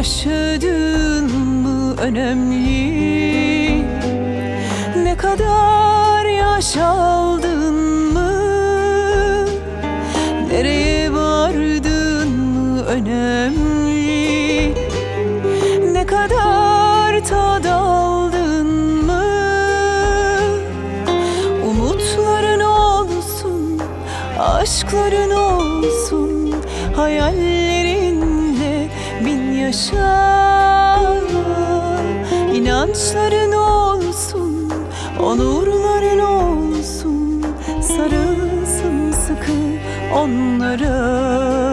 yaşadın mı önemli, ne kadar yaş aldın mı, nereye vardın mı önemli, ne kadar tad aldın mı. Umutların olsun, aşkların olsun, hayallerinle bin yaşa. İnançların olsun, onurların olsun, sarılsın sıkı onlara.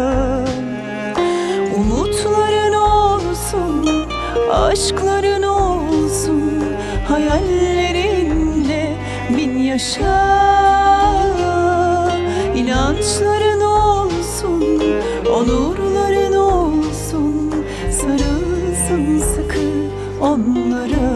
Umutların olsun, aşkların olsun, hayallerinle bin yaşa. İnançların olsun, onurların olsun, sarılsın sıkı onlara.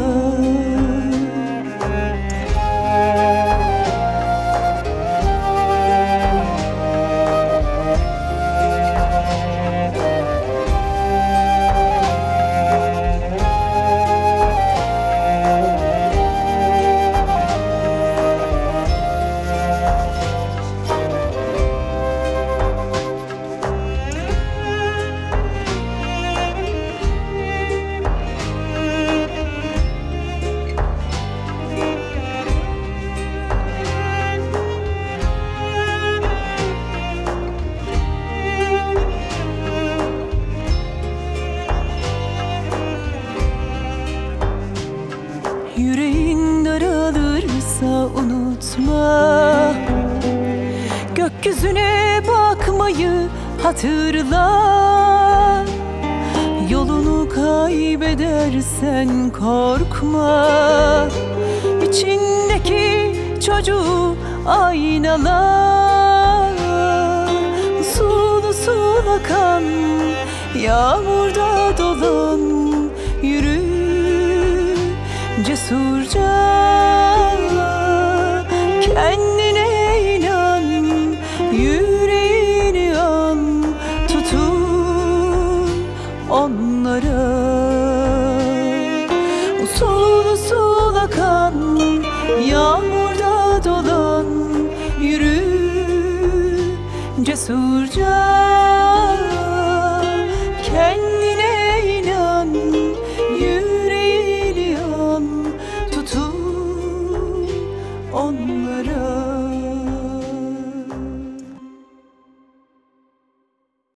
Yüreğin daralırsa unutma, gökyüzüne bakmayı hatırla. Yolunu kaybedersen korkma, içindeki çocuğu aynala. Usul usul akan yağmurda dolan, yürü cesurca, kendine inan, yüreğini an, tutun onlara. Usul usul akan yağmurda dolan, yürü cesurca.